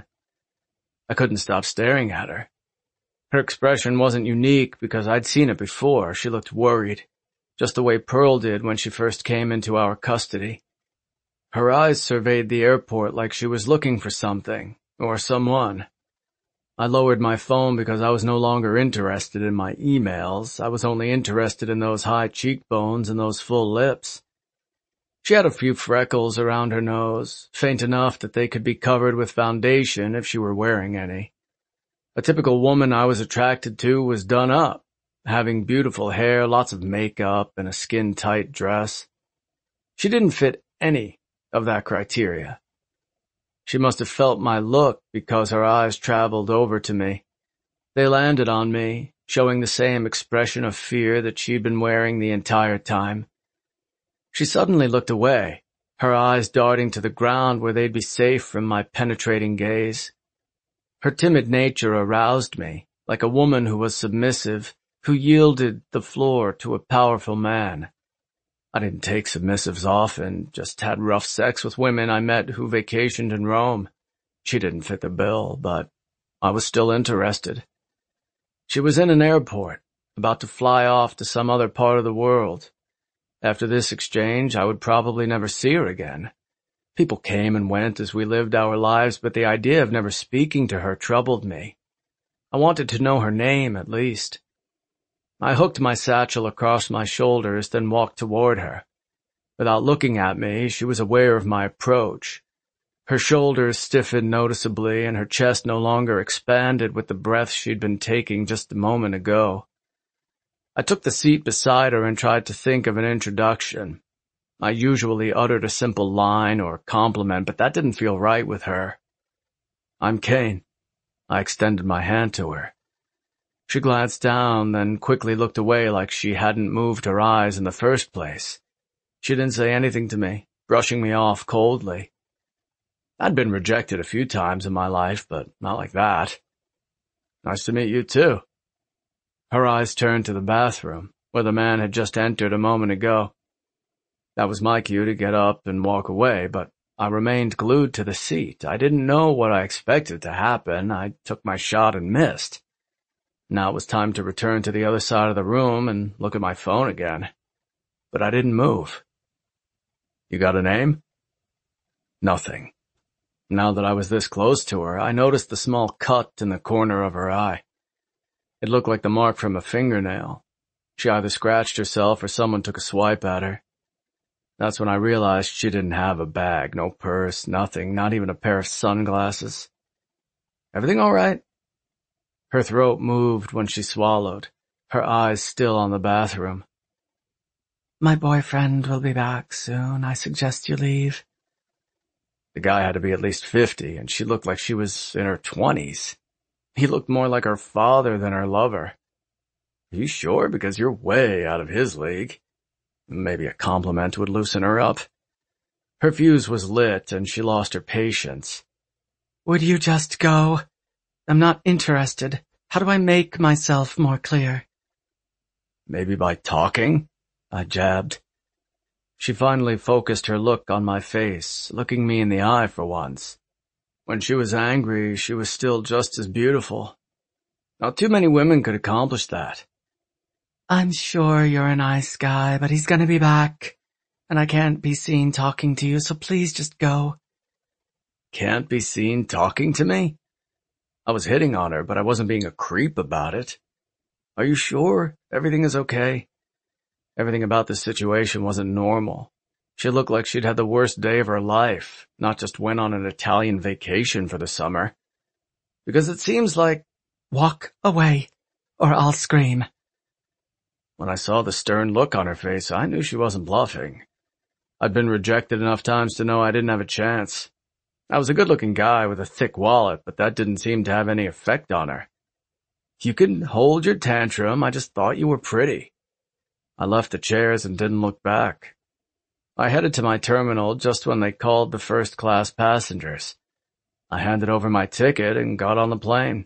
I couldn't stop staring at her. Her expression wasn't unique because I'd seen it before. She looked worried, just the way Pearl did when she first came into our custody. Her eyes surveyed the airport like she was looking for something, or someone. I lowered my phone because I was no longer interested in my emails. I was only interested in those high cheekbones and those full lips. She had a few freckles around her nose, faint enough that they could be covered with foundation if she were wearing any. A typical woman I was attracted to was done up, having beautiful hair, lots of makeup, and a skin-tight dress. She didn't fit any of that criteria. She must have felt my look because her eyes traveled over to me. They landed on me, showing the same expression of fear that she'd been wearing the entire time. She suddenly looked away, her eyes darting to the ground where they'd be safe from my penetrating gaze. Her timid nature aroused me, like a woman who was submissive, who yielded the floor to a powerful man. I didn't take submissives often, just had rough sex with women I met who vacationed in Rome. She didn't fit the bill, but I was still interested. She was in an airport, about to fly off to some other part of the world. After this exchange, I would probably never see her again. People came and went as we lived our lives, but the idea of never speaking to her troubled me. I wanted to know her name, at least. I hooked my satchel across my shoulders, then walked toward her. Without looking at me, she was aware of my approach. Her shoulders stiffened noticeably, and her chest no longer expanded with the breath she'd been taking just a moment ago. I took the seat beside her and tried to think of an introduction. I usually uttered a simple line or compliment, but that didn't feel right with her. "I'm Kane." I extended my hand to her. She glanced down, then quickly looked away like she hadn't moved her eyes in the first place. She didn't say anything to me, brushing me off coldly. I'd been rejected a few times in my life, but not like that. "Nice to meet you, too." Her eyes turned to the bathroom, where the man had just entered a moment ago. That was my cue to get up and walk away, but I remained glued to the seat. I didn't know what I expected to happen. I took my shot and missed. Now it was time to return to the other side of the room and look at my phone again. But I didn't move. You got a name? Nothing. Now that I was this close to her, I noticed the small cut in the corner of her eye. It looked like the mark from a fingernail. She either scratched herself or someone took a swipe at her. That's when I realized she didn't have a bag, no purse, nothing, not even a pair of sunglasses. Everything all right? Her throat moved when she swallowed, her eyes still on the bathroom. My boyfriend will be back soon. I suggest you leave. The guy had to be at least fifty, and she looked like she was in her twenties. He looked more like her father than her lover. Are you sure? Because you're way out of his league. Maybe a compliment would loosen her up. Her fuse was lit, and she lost her patience. Would you just go? I'm not interested. How do I make myself more clear? Maybe by talking? I jabbed. She finally focused her look on my face, looking me in the eye for once. When she was angry, she was still just as beautiful. Not too many women could accomplish that. I'm sure you're a nice guy, but he's gonna be back, and I can't be seen talking to you, so please just go. Can't be seen talking to me? I was hitting on her, but I wasn't being a creep about it. Are you sure everything is okay? Everything about this situation wasn't normal. She looked like she'd had the worst day of her life, not just went on an Italian vacation for the summer. Because it seems like... Walk away, or I'll scream. When I saw the stern look on her face, I knew she wasn't bluffing. I'd been rejected enough times to know I didn't have a chance. I was a good-looking guy with a thick wallet, but that didn't seem to have any effect on her. You can hold your tantrum, I just thought you were pretty. I left the chairs and didn't look back. I headed to my terminal just when they called the first-class passengers. I handed over my ticket and got on the plane.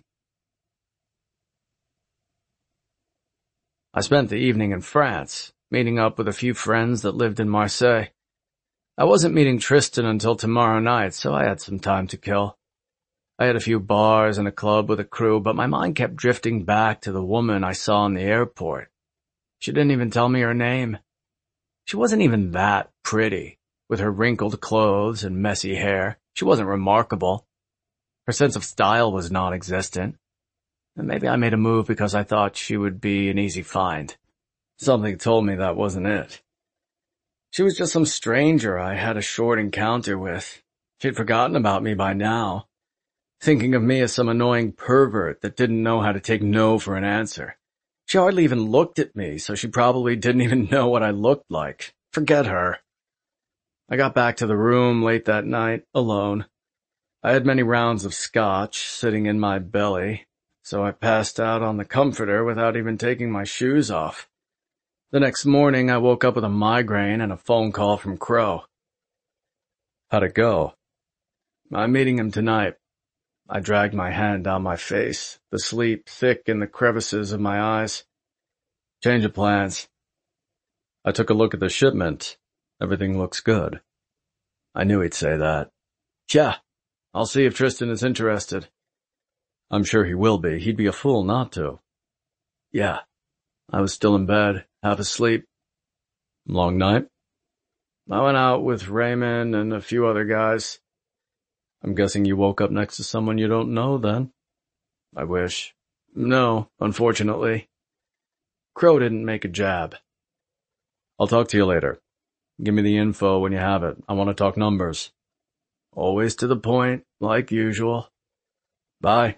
I spent the evening in France, meeting up with a few friends that lived in Marseille. I wasn't meeting Tristan until tomorrow night, so I had some time to kill. I had a few bars and a club with a crew, but my mind kept drifting back to the woman I saw in the airport. She didn't even tell me her name. She wasn't even that pretty, with her wrinkled clothes and messy hair. She wasn't remarkable. Her sense of style was non-existent. And maybe I made a move because I thought she would be an easy find. Something told me that wasn't it. She was just some stranger I had a short encounter with. She'd forgotten about me by now, thinking of me as some annoying pervert that didn't know how to take no for an answer. She hardly even looked at me, so she probably didn't even know what I looked like. Forget her. I got back to the room late that night, alone. I had many rounds of scotch sitting in my belly, so I passed out on the comforter without even taking my shoes off. The next morning, I woke up with a migraine and a phone call from Crow. How'd it go? I'm meeting him tonight. I dragged my hand down my face, the sleep thick in the crevices of my eyes. Change of plans. I took a look at the shipment. Everything looks good. I knew he'd say that. Yeah, I'll see if Tristan is interested. I'm sure he will be. He'd be a fool not to. Yeah. I was still in bed, half asleep. Long night? I went out with Raymond and a few other guys. I'm guessing you woke up next to someone you don't know, then? I wish. No, unfortunately. Crow didn't make a jab. I'll talk to you later. Give me the info when you have it. I want to talk numbers. Always to the point, like usual. Bye.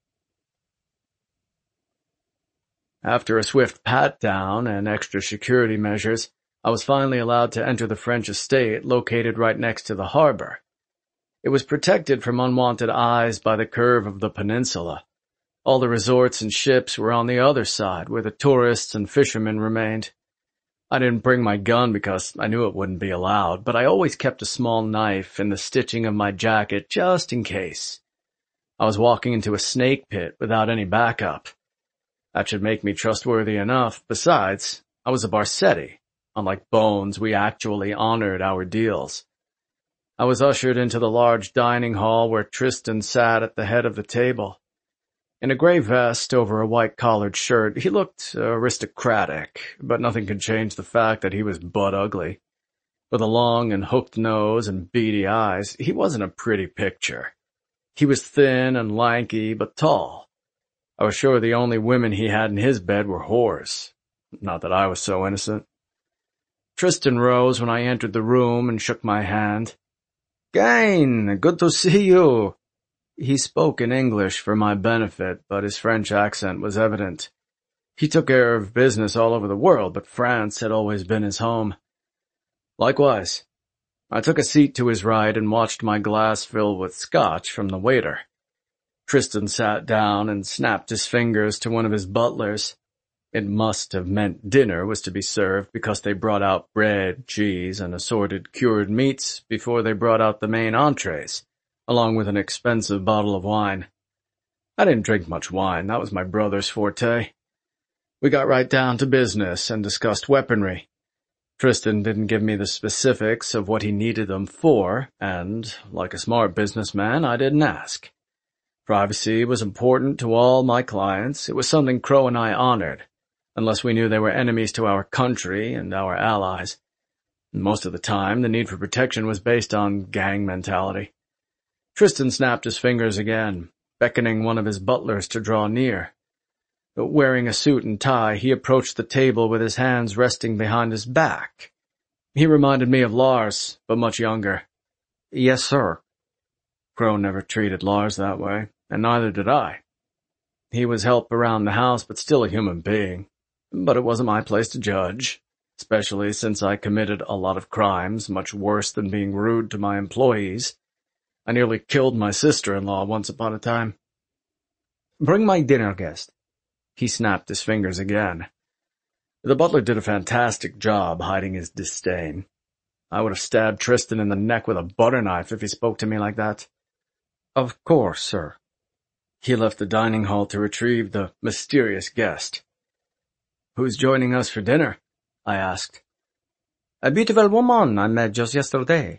After a swift pat-down and extra security measures, I was finally allowed to enter the French estate located right next to the harbor. It was protected from unwanted eyes by the curve of the peninsula. All the resorts and ships were on the other side, where the tourists and fishermen remained. I didn't bring my gun because I knew it wouldn't be allowed, but I always kept a small knife in the stitching of my jacket just in case. I was walking into a snake pit without any backup. That should make me trustworthy enough. Besides, I was a Barsetti. Unlike Bones, we actually honored our deals. I was ushered into the large dining hall where Tristan sat at the head of the table. In a gray vest over a white-collared shirt, he looked aristocratic, but nothing could change the fact that he was butt ugly. With a long and hooked nose and beady eyes, he wasn't a pretty picture. He was thin and lanky, but tall. I was sure the only women he had in his bed were whores. Not that I was so innocent. Tristan rose when I entered the room and shook my hand. "Gain, good to see you." He spoke in English for my benefit, but his French accent was evident. He took care of business all over the world, but France had always been his home. Likewise. I took a seat to his right and watched my glass fill with scotch from the waiter. Tristan sat down and snapped his fingers to one of his butlers. It must have meant dinner was to be served because they brought out bread, cheese, and assorted cured meats before they brought out the main entrees, along with an expensive bottle of wine. I didn't drink much wine, that was my brother's forte. We got right down to business and discussed weaponry. Tristan didn't give me the specifics of what he needed them for, and, like a smart businessman, I didn't ask. Privacy was important to all my clients. It was something Crow and I honored, unless we knew they were enemies to our country and our allies. Most of the time, the need for protection was based on gang mentality. Tristan snapped his fingers again, beckoning one of his butlers to draw near. Wearing a suit and tie, he approached the table with his hands resting behind his back. He reminded me of Lars, but much younger. "Yes, sir." Crow never treated Lars that way, and neither did I. He was help around the house, but still a human being. But it wasn't my place to judge, especially since I committed a lot of crimes, much worse than being rude to my employees. I nearly killed my sister-in-law once upon a time. "Bring my dinner guest." He snapped his fingers again. The butler did a fantastic job hiding his disdain. I would have stabbed Tristan in the neck with a butter knife if he spoke to me like that. "Of course, sir." He left the dining hall to retrieve the mysterious guest. "Who's joining us for dinner?" I asked. "A beautiful woman I met just yesterday."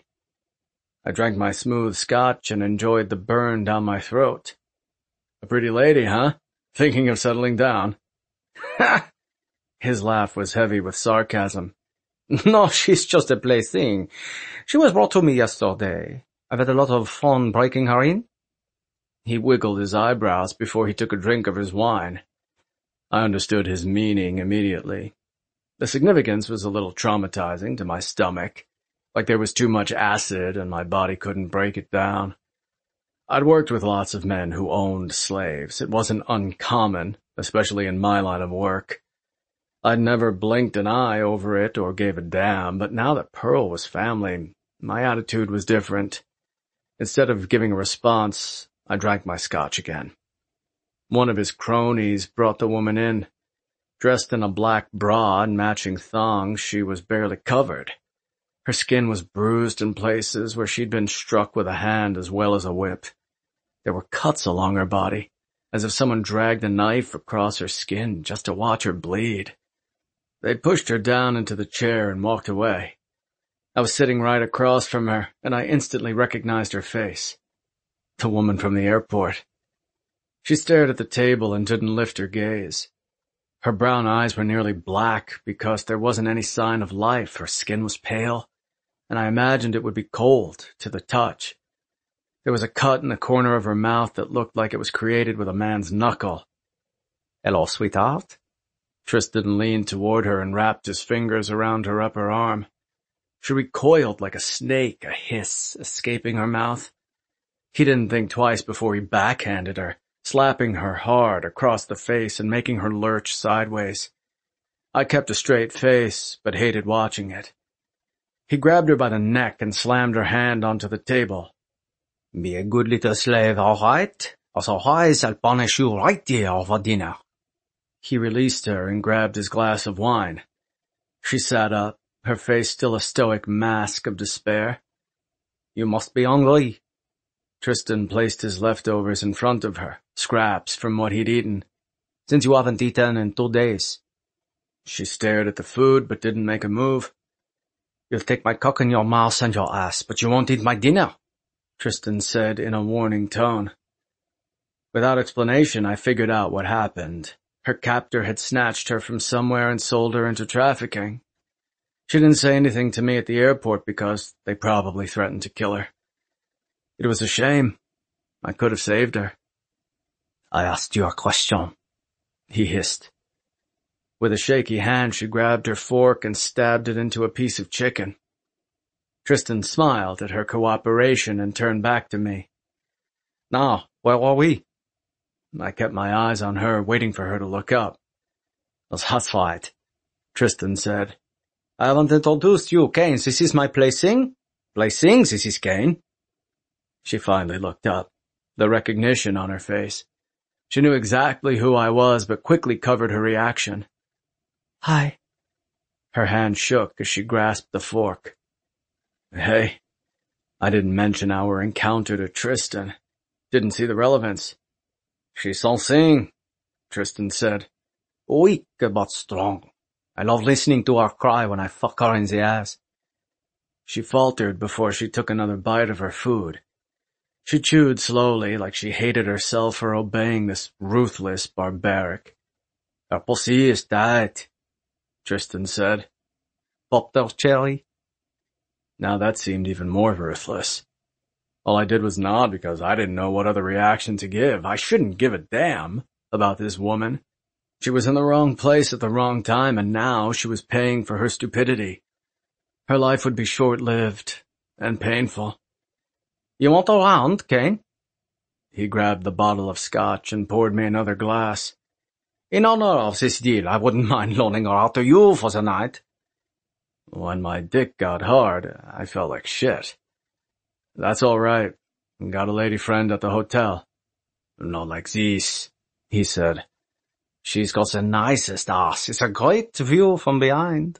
I drank my smooth scotch and enjoyed the burn down my throat. "A pretty lady, huh? Thinking of settling down?" "Ha!" His laugh was heavy with sarcasm. "No, she's just a plaything. She was brought to me yesterday. I've had a lot of fun breaking her in." He wiggled his eyebrows before he took a drink of his wine. I understood his meaning immediately. The significance was a little traumatizing to my stomach, like there was too much acid and my body couldn't break it down. I'd worked with lots of men who owned slaves. It wasn't uncommon, especially in my line of work. I'd never blinked an eye over it or gave a damn, but now that Pearl was family, my attitude was different. Instead of giving a response, I drank my scotch again. One of his cronies brought the woman in. Dressed in a black bra and matching thongs, she was barely covered. Her skin was bruised in places where she'd been struck with a hand as well as a whip. There were cuts along her body, as if someone dragged a knife across her skin just to watch her bleed. They pushed her down into the chair and walked away. I was sitting right across from her, and I instantly recognized her face. The woman from the airport. She stared at the table and didn't lift her gaze. Her brown eyes were nearly black because there wasn't any sign of life. Her skin was pale, and I imagined it would be cold to the touch. There was a cut in the corner of her mouth that looked like it was created with a man's knuckle. "Hello, sweetheart." Tristan leaned toward her and wrapped his fingers around her upper arm. She recoiled like a snake, a hiss escaping her mouth. He didn't think twice before he backhanded her, slapping her hard across the face and making her lurch sideways. I kept a straight face, but hated watching it. He grabbed her by the neck and slammed her hand onto the table. "Be a good little slave, all right? Otherwise I'll punish you right there over dinner." He released her and grabbed his glass of wine. She sat up, her face still a stoic mask of despair. "You must be hungry." Tristan placed his leftovers in front of her, scraps from what he'd eaten. since you haven't eaten in two days. She stared at the food but didn't make a move. You'll take my cock in your mouth and your ass, but you won't eat my dinner, Tristan said in a warning tone. Without explanation, I figured out what happened. Her captor had snatched her from somewhere and sold her into trafficking. She didn't say anything to me at the airport because they probably threatened to kill her. It was a shame. I could have saved her. I asked you a question, he hissed. With a shaky hand, she grabbed her fork and stabbed it into a piece of chicken. Tristan smiled at her cooperation and turned back to me. Now, where are we? I kept my eyes on her, waiting for her to look up. That's right, Tristan said. I haven't introduced you, Kane. This is my placing. Placing, this is Kane. She finally looked up, the recognition on her face. She knew exactly who I was, but quickly covered her reaction. Hi. Her hand shook as she grasped the fork. Hey, I didn't mention our encounter to Tristan. Didn't see the relevance. She's something, Tristan said. Weak but strong. I love listening to her cry when I fuck her in the ass. She faltered before she took another bite of her food. She chewed slowly, like she hated herself for obeying this ruthless barbaric. Her pussy is tight, Tristan said. Popped her cherry. Now that seemed even more ruthless. All I did was nod because I didn't know what other reaction to give. I shouldn't give a damn about this woman. She was in the wrong place at the wrong time, and now she was paying for her stupidity. Her life would be short-lived and painful. You want a round, Kane? He grabbed the bottle of scotch and poured me another glass. In honor of this deal, I wouldn't mind loaning her out to you for the night. When my dick got hard, I felt like shit. That's all right. Got a lady friend at the hotel. Not like this, he said. She's got the nicest ass. It's a great view from behind.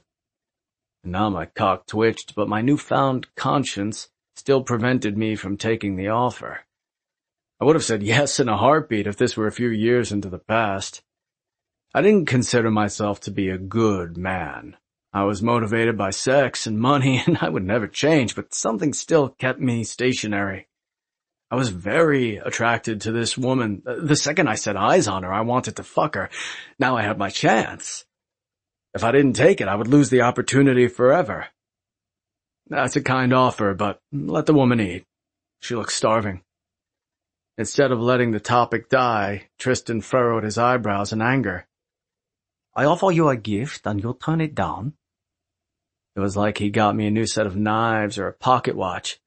Now my cock twitched, but my newfound conscience still prevented me from taking the offer. I would have said yes in a heartbeat if this were a few years into the past. I didn't consider myself to be a good man. I was motivated by sex and money, and I would never change, but something still kept me stationary. I was very attracted to this woman. The second I set eyes on her, I wanted to fuck her. Now I had my chance. If I didn't take it, I would lose the opportunity forever. That's a kind offer, but let the woman eat. She looks starving. Instead of letting the topic die, Tristan furrowed his eyebrows in anger. I offer you a gift and you'll turn it down? It was like he got me a new set of knives or a pocket watch.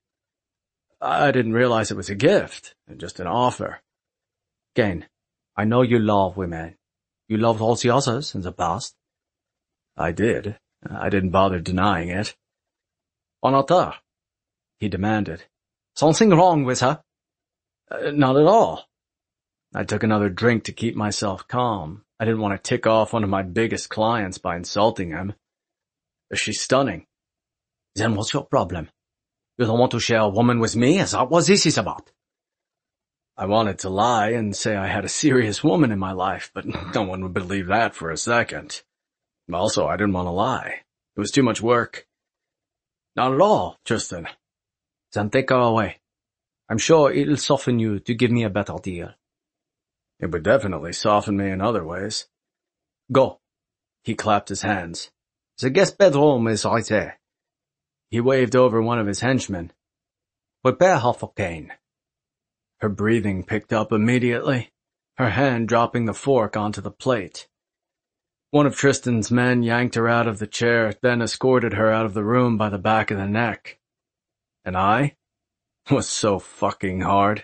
I didn't realize it was a gift, just an offer. Kane, I know you love women. You loved all the others in the past. I did. I didn't bother denying it. On her? He demanded. Something wrong with her? Uh, not at all. I took another drink to keep myself calm. I didn't want to tick off one of my biggest clients by insulting him. She's stunning. Then what's your problem? You don't want to share a woman with me? Is that what this is about? I wanted to lie and say I had a serious woman in my life, but no one would believe that for a second. Also, I didn't want to lie. It was too much work. Not at all, Tristan. Then take her away. I'm sure it'll soften you to give me a better deal. It would definitely soften me in other ways. Go. He clapped his hands. The guest bedroom is right there. He waved over one of his henchmen. Prepare her for Kane. Her breathing picked up immediately, her hand dropping the fork onto the plate. One of Tristan's men yanked her out of the chair, then escorted her out of the room by the back of the neck. And I was so fucking hard.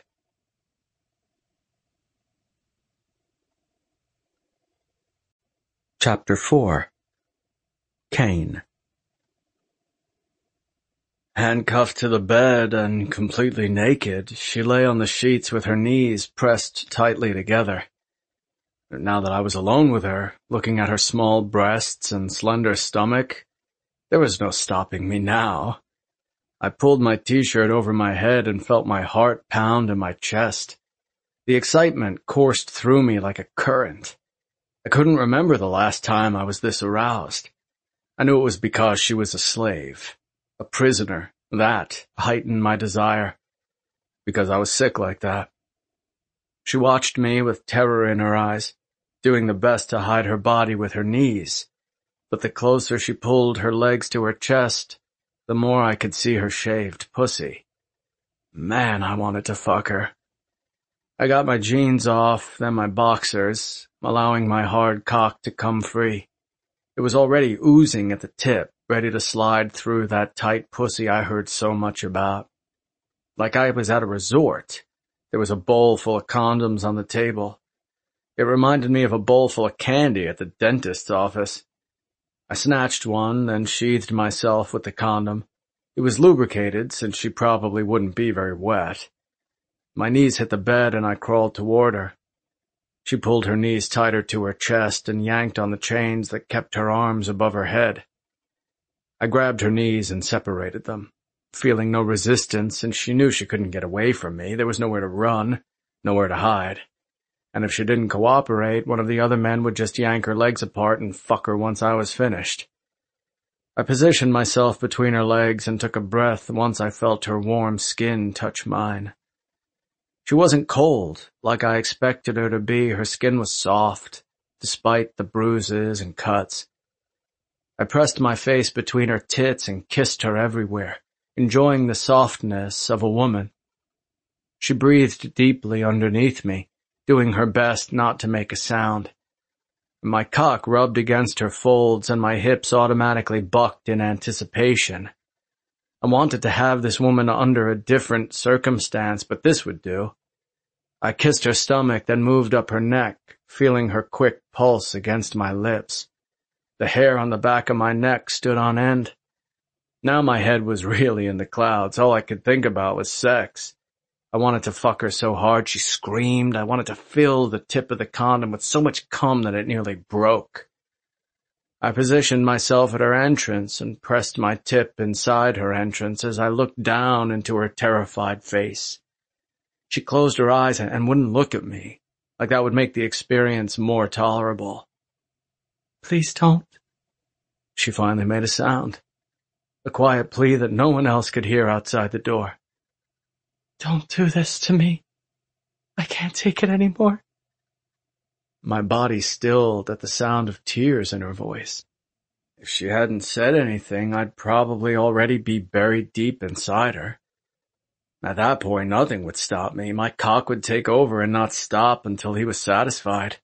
Chapter four. Kane. Handcuffed to the bed and completely naked, she lay on the sheets with her knees pressed tightly together. Now that I was alone with her, looking at her small breasts and slender stomach, there was no stopping me now. I pulled my t-shirt over my head and felt my heart pound in my chest. The excitement coursed through me like a current. I couldn't remember the last time I was this aroused. I knew it was because she was a slave, a prisoner. That heightened my desire, because I was sick like that. She watched me with terror in her eyes, doing the best to hide her body with her knees, but the closer she pulled her legs to her chest, the more I could see her shaved pussy. Man, I wanted to fuck her. I got my jeans off, then my boxers, allowing my hard cock to come free. It was already oozing at the tip, ready to slide through that tight pussy I heard so much about. Like I was at a resort. There was a bowl full of condoms on the table. It reminded me of a bowl full of candy at the dentist's office. I snatched one, then sheathed myself with the condom. It was lubricated, since she probably wouldn't be very wet. My knees hit the bed and I crawled toward her. She pulled her knees tighter to her chest and yanked on the chains that kept her arms above her head. I grabbed her knees and separated them, feeling no resistance, and she knew she couldn't get away from me. There was nowhere to run, nowhere to hide. And if she didn't cooperate, one of the other men would just yank her legs apart and fuck her once I was finished. I positioned myself between her legs and took a breath once I felt her warm skin touch mine. She wasn't cold, like I expected her to be. Her skin was soft, despite the bruises and cuts. I pressed my face between her tits and kissed her everywhere, enjoying the softness of a woman. She breathed deeply underneath me, doing her best not to make a sound. My cock rubbed against her folds and my hips automatically bucked in anticipation. I wanted to have this woman under a different circumstance, but this would do. I kissed her stomach, then moved up her neck, feeling her quick pulse against my lips. The hair on the back of my neck stood on end. Now my head was really in the clouds. All I could think about was sex. I wanted to fuck her so hard she screamed. I wanted to fill the tip of the condom with so much cum that it nearly broke. I positioned myself at her entrance and pressed my tip inside her entrance as I looked down into her terrified face. She closed her eyes and wouldn't look at me, like that would make the experience more tolerable. Please don't. She finally made a sound, a quiet plea that no one else could hear outside the door. Don't do this to me. I can't take it anymore. My body stilled at the sound of tears in her voice. If she hadn't said anything, I'd probably already be buried deep inside her. At that point, nothing would stop me. My cock would take over and not stop until he was satisfied.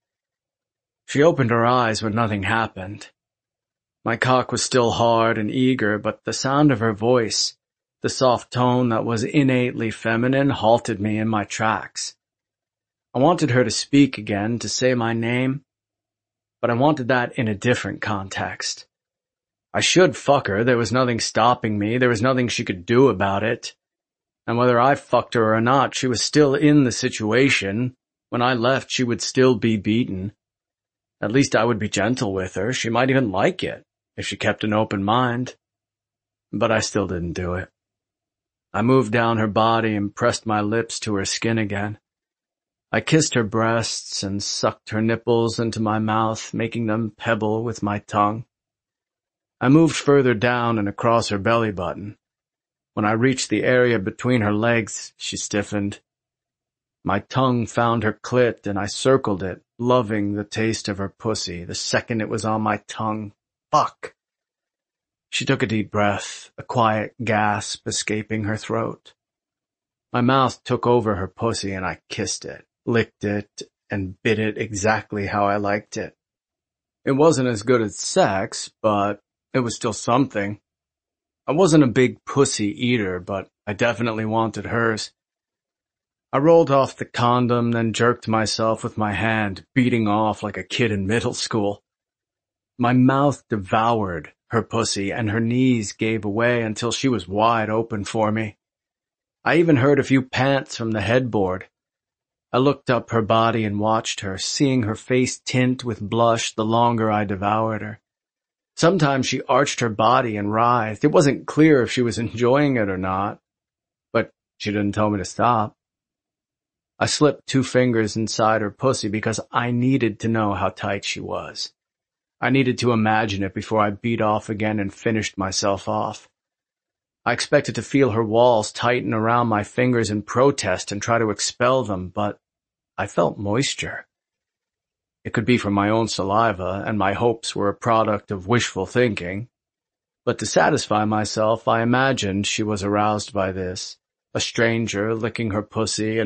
She opened her eyes when nothing happened. My cock was still hard and eager, but the sound of her voice, the soft tone that was innately feminine, halted me in my tracks. I wanted her to speak again, to say my name, but I wanted that in a different context. I should fuck her. There was nothing stopping me. There was nothing she could do about it. And whether I fucked her or not, she was still in the situation. When I left, she would still be beaten. At least I would be gentle with her. She might even like it, if she kept an open mind. But I still didn't do it. I moved down her body and pressed my lips to her skin again. I kissed her breasts and sucked her nipples into my mouth, making them pebble with my tongue. I moved further down and across her belly button. When I reached the area between her legs, she stiffened. My tongue found her clit and I circled it, loving the taste of her pussy the second it was on my tongue. Fuck! She took a deep breath, a quiet gasp escaping her throat. My mouth took over her pussy and I kissed it, licked it, and bit it exactly how I liked it. It wasn't as good as sex, but it was still something. I wasn't a big pussy eater, but I definitely wanted hers. I rolled off the condom, then jerked myself with my hand, beating off like a kid in middle school. My mouth devoured her pussy, and her knees gave away until she was wide open for me. I even heard a few pants from the headboard. I looked up her body and watched her, seeing her face tint with blush the longer I devoured her. Sometimes she arched her body and writhed. It wasn't clear if she was enjoying it or not, but she didn't tell me to stop. I slipped two fingers inside her pussy because I needed to know how tight she was. I needed to imagine it before I beat off again and finished myself off. I expected to feel her walls tighten around my fingers in protest and try to expel them, but I felt moisture. It could be from my own saliva, and my hopes were a product of wishful thinking. But to satisfy myself, I imagined she was aroused by this, a stranger licking her pussy